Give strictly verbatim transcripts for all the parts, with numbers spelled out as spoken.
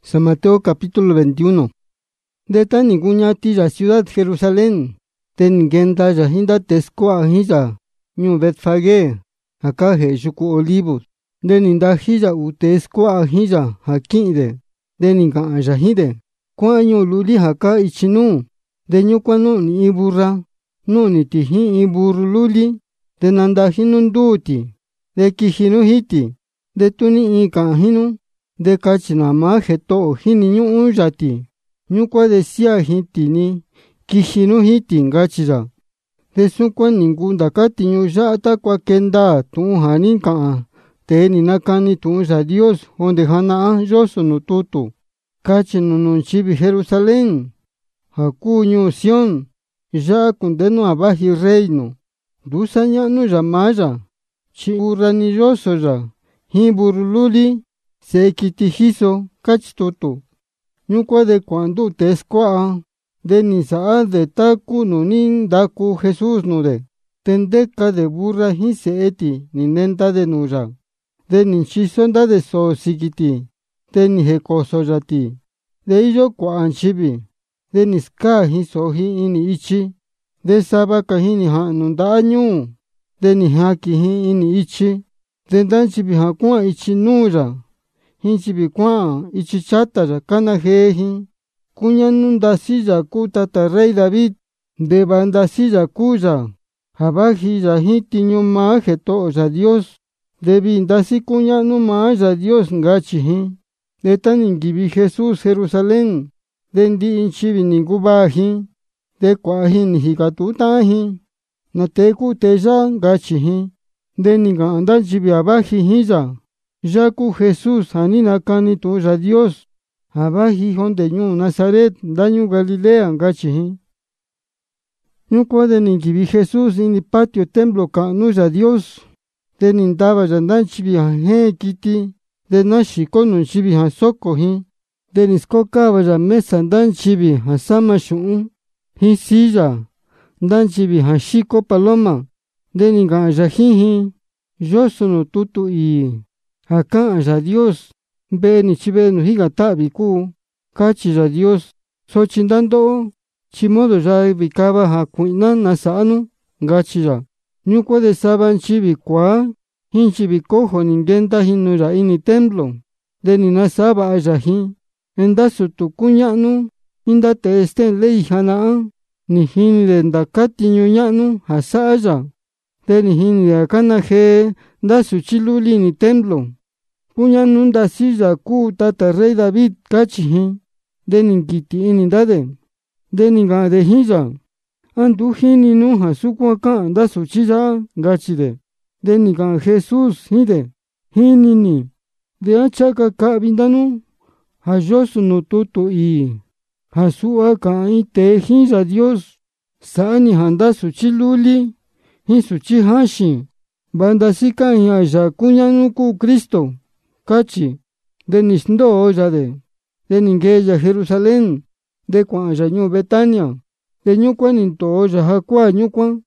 San Mateo capítulo veintiuno. De tan ninguna tilla ciudad Jerusalén, ten genta ya hinda tescoa hilla, ñu Betfagé, acá Jesuku Olivos, de ninda hilla u tescoa hilla, haquinde, de ninga ya hide, cuaño luli haka ichinu, de ñu cuano ni iburra, no ni tihi iburu luli, de nanda hinunduti, de kijinu hiti, de tuni ika hinu, de kachinama jeto hini ñu uyati, ñu kwa decía hiti ni, kijinu hiti ngachira. De sukwa ningunda kati ñu ya atakwa kenda tu hanin kaa, te ni nakani tu ya Dios, onde hana yoso no tutu, kachinu nunchibi Jerusalén, haku ñu Sion, ya kundeno abaji reino, dusa ñanu yamaya, chi urani yoso ya, hiburululi, se kitijizo kachtutu. Ñukwa de cuando tescoa, de nisaa de taku nunin daku Jesús nude, tendeca de burra hiseeti, ni nenta de nuya, de ninchizonda de so sikiti, de ni hekoso yati, de illo kuanchibi, de niska hisohi ini ichi, de sabaka hini hanunda añu, de ni haki ini ichi, de danchibi hakua ichi nuya, hinchibi kwa ichi chata kana jehi, kuña nundasilla kutata rey David, de bandasilla kuya, habaji ya hiti ñuma jeto ya Dios, de bindasi kuña numa ya Dios ngachihi, de taningibi Jesús Jerusalén, de ndi inchibi ningubaji, de kwahi nihikatutahi, na teku teya ngachihi, de ninga andanchibi abaji hiya, yaku Jesús hanina kani tu ya Dios, abaji honde ñu Nazaret dañu Galilea ngachihi. Ñukwa de ningibi Jesús ini patio templo kanu ya Dios, de nindaba yandanchibi he kiti, de nashiko nunchibi ha sokohi, de niskokaba ya mesa danchibi ha sama shu'un, hi silla, danchibi ha shiko paloma, de ninga yajihi, yoso no tutu i, acá ya Dios, ve ni chive no higa tabi ku, kachi ya Dios, so chindando, chimodo ya bikaba ha kuinan nasanu, gachi ya, ñukwa de saban chibi kwa, hinchibi kojo ningenta hinu ya ini templo, de ni nasaba ayahi, enda su tukuñanu, inda te esten lei hanaa, ni hini de ndakati ñuñanu hasa aya, de ni hini de akana je, da su chiluli ni templo, kuña nunda silla ku tata rey David kachihi, de ningiti ini dade, de ninga de hija, andu hini nuha sukwa ka da su chilla gachide, de ninga Jesús hide, hini ni, de achaka ka bindanu, hayosu no tutu i, hasua ka ite hija Dios, saani handa su chiluli, hi su chihashi, bandasika ya ya kuña nuku Cristo, kachi, de nisndo ya de, de ningeya Jerusalén, de kwa ya ñu Betania, de ñukwa ninto ya hakwa ñukwa,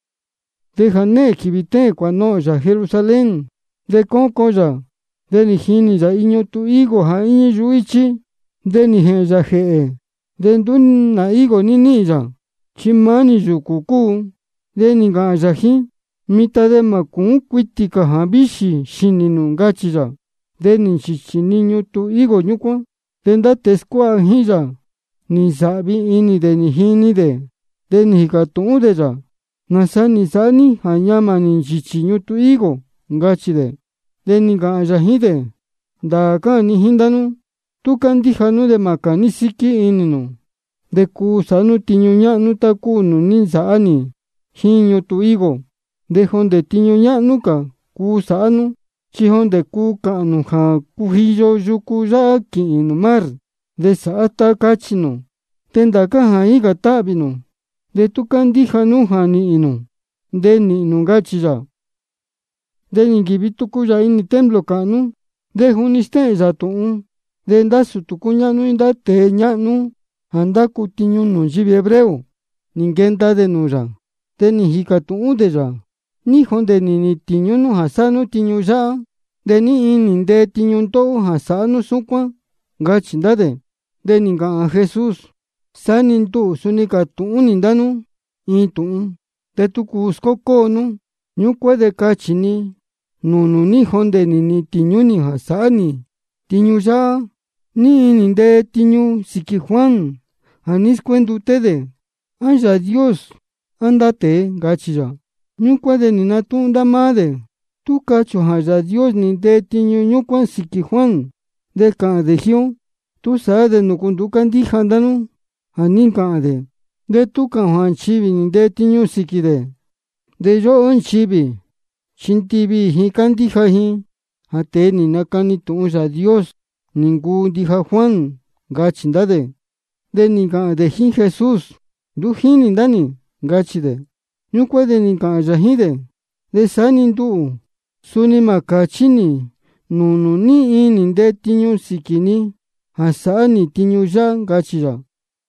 de jane kibite kwa no ya Jerusalén, de koko ya, de nijini ya iño tu higo ha iñi yuichi, de nije ya jee, de ndun na higo nini ya, chimani yukuku, de ninga ya hi, mita de makun kuitika ha bishi shininu ngachi ya, de ninchichi niño tu higo ñukwa, de nda tescoa hiya, ni sabi ini de nijini de, de nijikatu de ya, nasani sani hanyama ninchichi ñu tu higo, ngachi de, de ninga ya hide, da ka ni hindanu, tu kandijanu de makani siki ininu, de ku sanu tiñuña nu taku nu ninsaani, hiño tu higo, de honde tiñuña nuka, ku sanu, chihon de ku kanu ha kuhiyo yuku ya ki inu mar, de saata kachino, tendaka ha iga tabino, de tu kandijanu ha ni inu, de ni inu gachiya, de ningibi tuku ya ini templo kanu, de huniste ya tuun, de ndasu tuku ñanu inda te ñanu, anda ku tiñu nunchibi hebreo, ningenta de nuya, de ni hika tuun de ya, ni honde ni ni tiñu nu hasanu tiñu ya, de ni ini de tiñu to hasanu sukwa, ngachi ndade. De ni ka'an Jesús: Sani ntu suni ka tu'un ni ndanu in tu'un, te tuku skoko nu. Ñukuan de kachi ni nunu ni jondeni ni tiñu ni ja sa'a ni tiñu ya'a. Ni ini nde tiñu siki Juan ja ni skuendute de, a Yaa Dios a nda tee, ngachi ya. Ñukuan de ni natu'un nda maa de. Tu kacho ja Yaa Dios ni nde tiñu ñukuan siki Juan, de ka'an de jio. Tu saa de nuku ndu kandija ndanu ja ni ka'an de. De tu ka'an ja nchivi ni nde tiñu siki de. De yo'o nchivi chi ntivi jin kandija jin ja tee ni nakani tu'un Yaa Dios ni nkuu ndija Juan, ngachi ndade. De ni ka'an de jin Jesús: Ndu jini ndani, ngachi de. Ñukuan de ni ka'an ya jin de: De sani ndu'u suni ma kachi ni nunu ni ini nde tiñu siki ni ja sa'a ni tiñu ya'a, ngachi ya.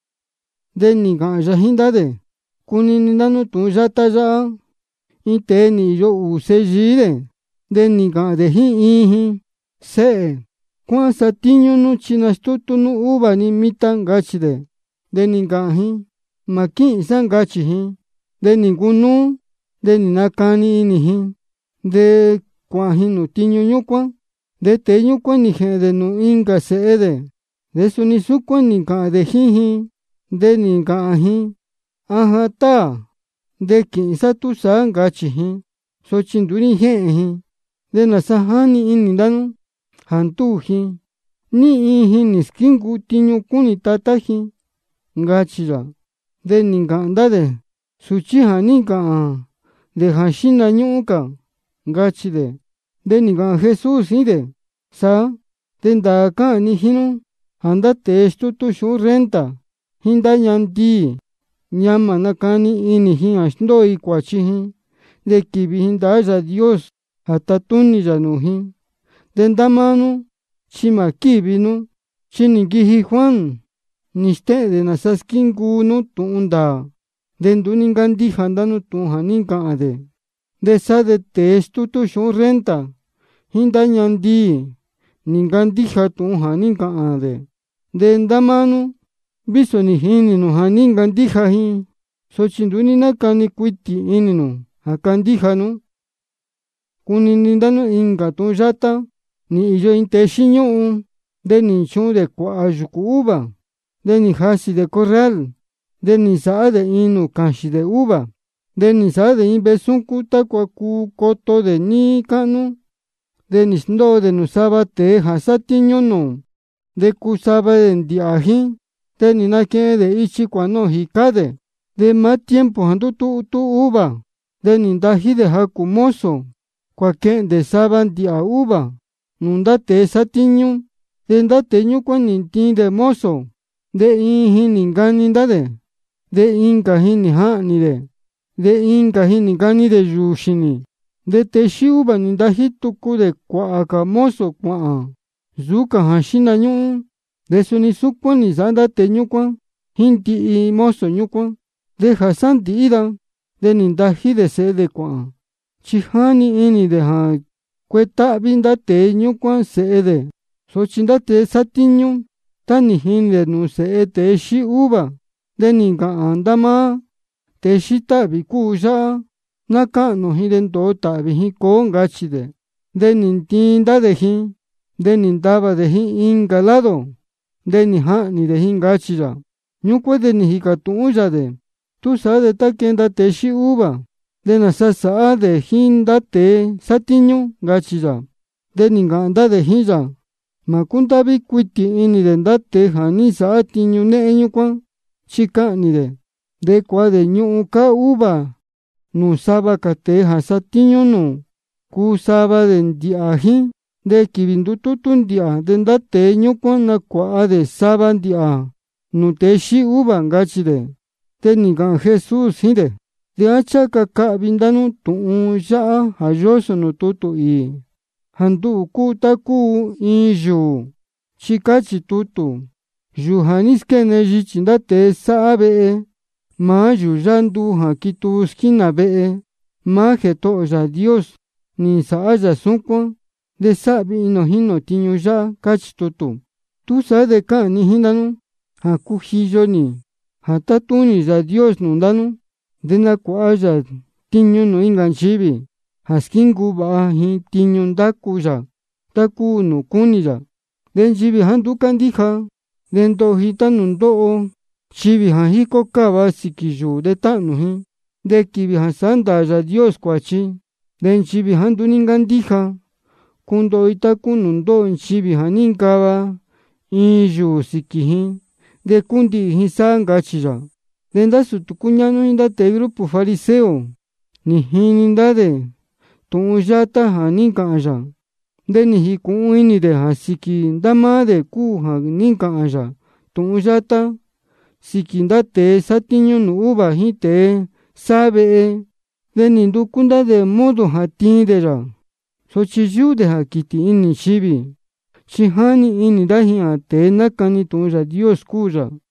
De ni ka'an ya jin ndade: Kunini ndanu tu'un yata ya'a. In tee ni iyo uu seyii de. De ni ka'an de jin in jin: Se'e, kua'an satiñu nu chi nastutu nu uva ni mita, ngachi de. De ni ka'an jin: Ma ki'in sa, ngachi jin. De ni nkunu. De ni nakani ini jin. De kua'an jin nu tiñu ñukuan. De tee ñukuan ni je'en de nu inka se'e de. De suni sukuan ni ka'an de jin jin. De ni ka'an jin: Aja taa, de ki'in sa tu saa, ngachi jin. Sochi nduni je'en jin. De nasa jani ini ndanu ja ntuu jin. Ni in jin ni skinku tiñu kuni tata jin, ngachi ya. De ni ka'an ndade: Suchi ja ni ka'an de ja xinañu'u ka, ngachi de. De ni ka'an Jesús jin de: Saa, de ndaa ka'an ni jinu ja nda tee stutu xu'un renta jin nda ñandii ñama nakani ini jin ja xndoi kuachi jin, de kivi jin ndaa Yaa Dios ja tatuni ya nuu jin. De nda maa nu chi ma kivi nu, chi ni nkiji Juan ni ste'en de nasa skinku nu tu'un ndaa. De ndu ni nkandija ndanu tu'un ja ni ka'an de. De saa de tee stutu xu'un renta jin nda ñandii ni nkandija tu'un ja ni ka'an de. De nda maa nu viso ni jini nu ja ni nkandija jin, sochi ndu ni nakani kuiti ini nu ja kandija nu. Kunini ndanu inka tu'un yata. Ni iyo in tee xiñu'u. De ni nchu'un de kua'a yuku uva. De ni jasi de corral. De ni sa'a de in nu kaxi de uva. De ni sa'a de in vesunku takua kuu koto de nii ka'nu. De ni xndoo de nu sava tee ja satiñu nu. De kuu sava de ndi'a jin. De ni nake'en de ichi kuanoo jika de. De maa tiempo ja ndutu'u tu uva. De ni ndaji de jaku mozo kuake'en de sava ndi'a uva nu nda tee satiñu. De nda tee ñukuan ni ntiin de mozo. De in jin ni nkani ndade. De inka jin ni ja'ni de. De inka jin ni nkani de yuxini. De tee xi uva ni ndaji tuku de kua'a ka mozo kua'an yuka ja xinañu'u. De suni sukuan ni sa'a nda tee ñukuan jin ndi'i mozo ñukuan. De ja sandi'i da. De ni ndaji de se'e de kua'an. Chi jani ini de ja kueta'vi nda tee ñukuan se'e de. Sochi nda tee satiñu. Ta ni jini de nu se'e tee xi uva. De ni ka'an nda maa: Tee xi ta'vi kuu ya'a. Na ka'nu jin de ndoo ta'vi jin koo, ngachi de. De ni ntiin nda de jin. De ni ndava de jin inka lado. De ni ja'ni de jin, ngachi ya. Ñukuan de ni jika tu'un ya de: Tu saa de ta kenda tee xi uva. De nasa sa'a de jin nda tee satiñu, ngachi ya. De ni ka'an nda de jin ya: Ma kundavi kuiti ini de nda tee ja ni sa'a tiñu ne'e ñukuan, chi ka'ni de. De kua de ñu'u ka uva nu sava ka tee ja satiñu nu. Kuu sava de ndi'a jin. De kivi ndututu ndi'a de nda tee ñukuan na kua'a de sava ndi'a nu tee xi uva, ngachi de. De ni ka'an Jesús jin de: De acha ka ka'vi ndanu tu'un ya'a ja yoso nu tutu ii ja ndu'u kuu ta kuu in yuu. Chi kachi tutu: Yuu ja ni skene yichi nda tee sa'a ve'e. Maa yuu yandu ja kituu skina ve'e. Maa Jeto'o Yaa Dios ni sa'a ya sukuan. De sa'vi ino jino tiñu ya'a, kachi tutu. Túsaá de ká'an ni jíín ndanu ja kujiyo ni ja tatúni Yáa Dios nuu ndanu, nde nakua'a yá tiñu nuu inka nyivi ja skínkuu va'a jin tiñu ndáku yá takuu nuu kúni yá. De nyivi ja ntu kandíja de ndo'o ji nu ndo'o nchivi ja jiko kava siki yuu de ta'nu jin nde kivi ja sandaa Yáa Dios kuachi. De nchivi ja ntu ni nkandíja kundo'i taku nu ndo'o nchivi ja ni nkava in yuu siki jin nde kundi'i jin saa, nkachi yá. De nda sutu kuña'nu jin nda tee grupo fariseo ni jini nda de tu'un yata ja ni ka'an yá, nde ni jiku'un ini de ja siki nda maa de kuu ja ni ka'an yá tu'un yata siki nda tee satiñu nuu uva jin tee saa ve'e. De ni nduku nda de modo ja tiin de yá, sochi yuu de ja kiti ini nchivi, chi jani ini nda jin ja tee nakani tu'un Yáa Dios kuu yá.